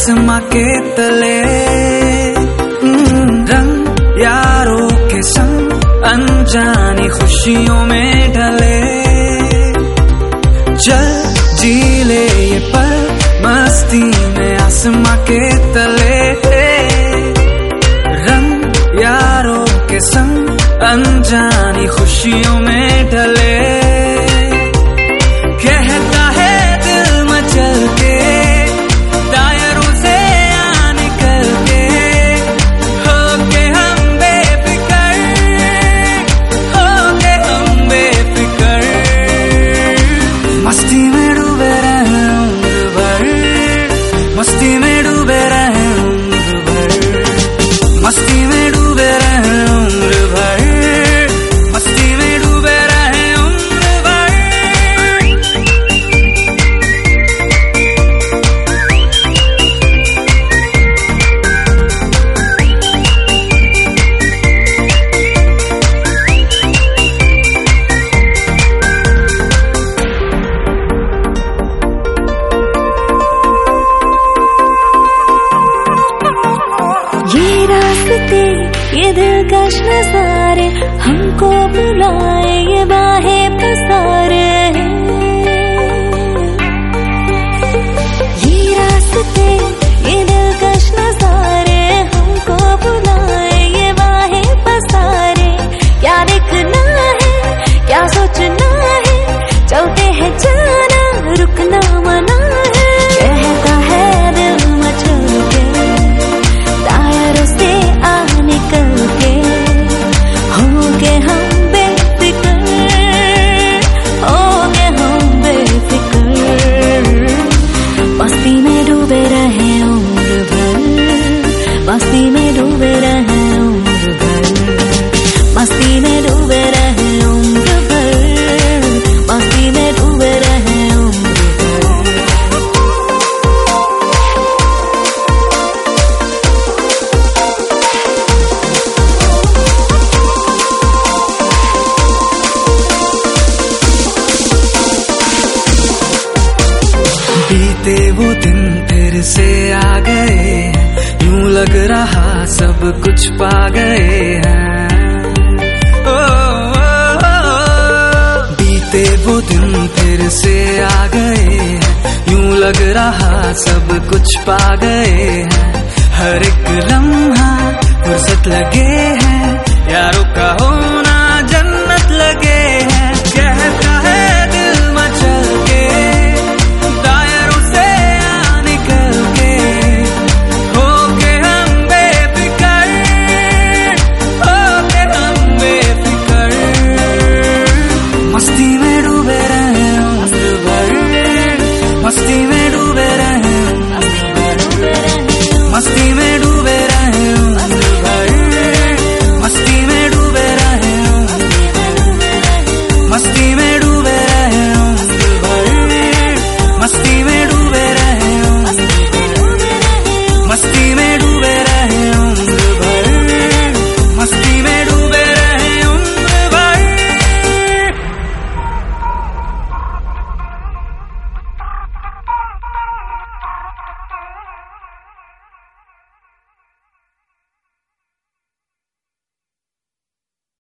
आसमां के तले, रंग यारों के संग अनजानी खुशियों में ढले। चल जी ले ये पल मस्ती में आसमां के तले, रंग यारों के संग अनजानी खुशियों में ढले। कहता है दिल मचल के दायरों से आ निकल के, होके हम बेफिकर, होके हम बेफिकर। मस्ती में डूबे रहे उम्र भर, मस्ती में डूबे रहे उम्र भर, मस्ती में डूबे रहे उम्र भर, मस्ती में डूबे रहे उम्र भर। ये रास्ते ये दिलकश नज़ारे हमको बुलाए, ये बाहें पसारे। ये रास्ते ये दिलकश नज़ारे हमको बुलाए, ये बाहें पसारे। क्या देखना है क्या सोचना है, चलते हैं जाना रुकना मना है। कहता है दिल मचल के दायरों से आ निकल के, होंगे हम बेफिकर, होंगे हम बेफिकर। मस्ती में डूबे रहे उम्र भर, मस्ती में डूबे रहे उम्र भर, मस्ती में डूबे रहे उम्र भर, मस्ती में डूबे रहे उम्र भर। बीते वो दिन फिर से आ गए, यूं लग रहा सब कुछ पा गए हैं। ओ, बीते वो दिन फिर से आ गए, यूं लग रहा सब कुछ पा गए हैं। हर एक लम्हा फुर्सत लगे